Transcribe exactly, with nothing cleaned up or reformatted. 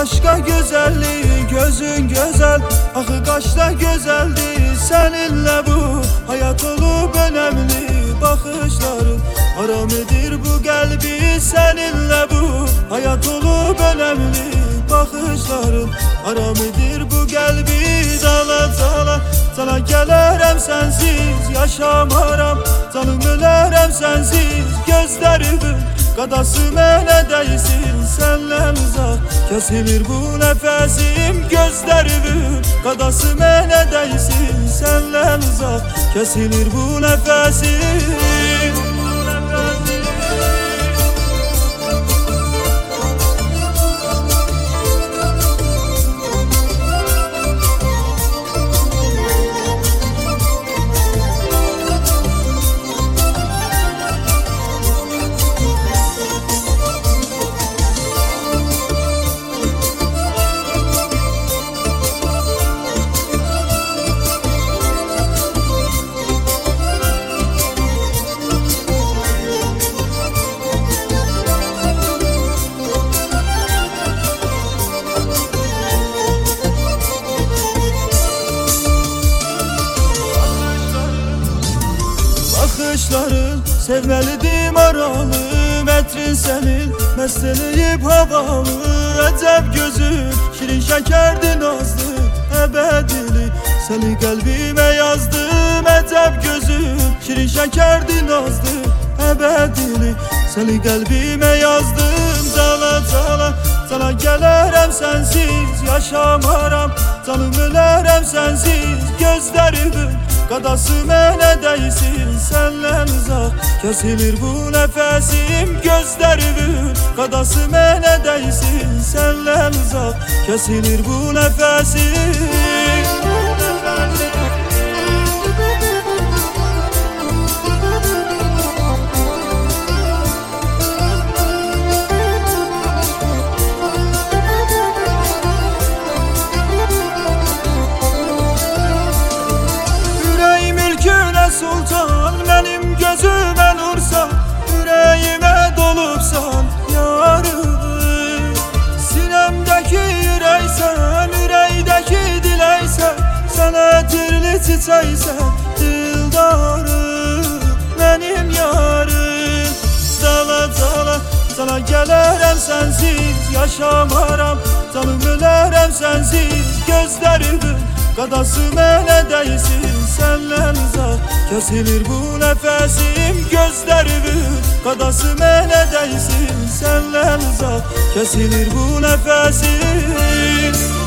başka güzelliği, gözün güzel, akı kaşta güzeldi. Seninle bu hayat olup önemli, bakışların haram edir bu kalbi. Seninle bu hayat olup önemli, bakışların haram edir bu kalbi. Dala dala sana gelerem sensiz, yaşamaram canım ölerem sensiz. Gözlerimin qadası mənə dəysin, səndən uzaq kəsilir bu nəfəsim. Gözlerimin qadası mənə dəysin, səndən uzaq kəsilir bu nəfəsim. Bakışların sevməlidir maralım, ətrin sənin məst eləyib havalı. Əcəb gözün şirin şəkərdir nazlı, əbədili səni qəlbimə yazdım. Əcəb gözün şirin şəkərdir nazlı, əbədili səni qəlbimə yazdım. Cala cala cala gələrəm sensiz, yaşamaram canım ölərəm sensiz. Gözlerimin qadası mənə dəysin, səndən uzaq kəsilir bu nəfəsim. Gözlerimin qadası mənə dəysin, səndən uzaq kəsilir bu nəfəsim. Sultan benim gözüme nursan, yüreğime dolupsan yarım. Sinemdeki yüreğsen, yüreğdeki dileysen, sana tirli çiçeksen dildarım benim yarım. Dala dala sana gelerem sensiz, yaşamaram canım ölerem sensiz. Gözlerimin qadası mənə dəysin, səndən uzaq kəsilir bu nəfəsim. Gözlerimin qadası mənə dəysin, səndən uzaq kəsilir bu nəfəsim.